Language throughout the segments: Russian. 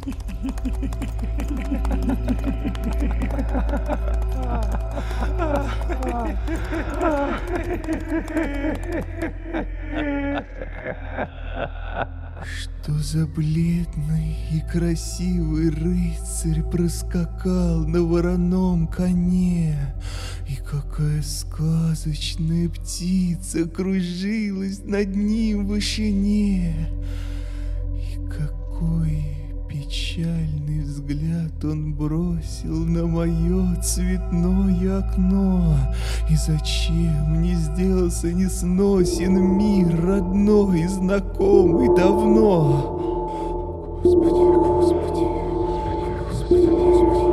Что за бледный и красивый рыцарь проскакал на вороном коне, и какая сказочная птица кружилась над ним в вышине, и какой печальный взгляд он бросил на мое цветное окно, и зачем мне сделался несносен мир родной и знакомый давно. Господи, Господи, Господи, Господи.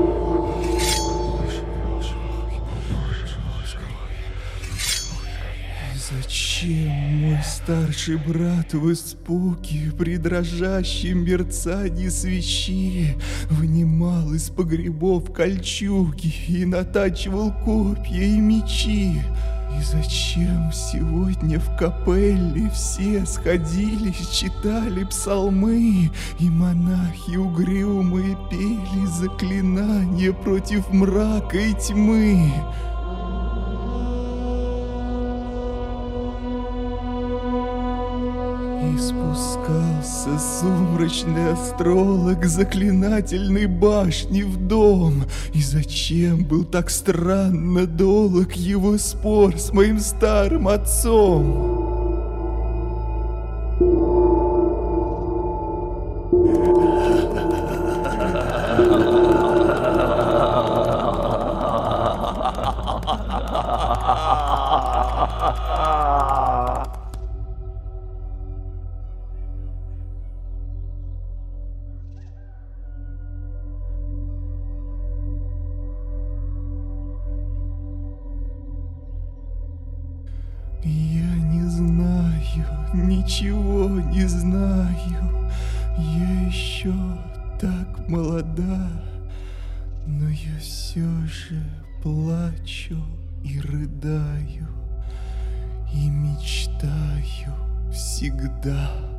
Зачем мой старший брат в испуге при дрожащем мерцании свечи вынимал из погребов кольчуги и натачивал копья и мечи? И зачем сегодня в капелле все сходились, читали псалмы, и монахи угрюмые пели заклинания против мрака и тьмы? И спускался сумрачный астролог заклинательной башни в дом. И зачем был так странно долг его спор с моим старым отцом? Я не знаю, ничего не знаю, я еще так молода, но я все же плачу и рыдаю, и мечтаю всегда.